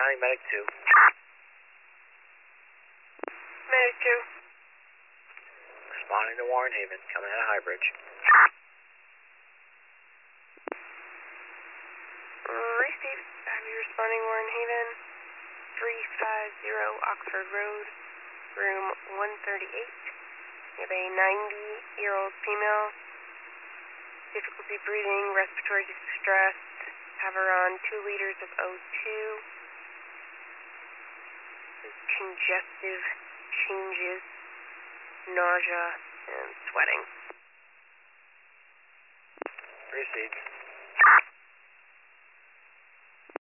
Responding medic 2. Medic 2. Responding to Warren Haven, coming out of High Bridge. Receive. Have you responding Warren Haven? 350 Oxford Road, room 138. We have a 90-year-old female. Difficulty breathing, respiratory distress. Have her on 2 liters of O2. Congestive changes, nausea, and sweating. Proceed.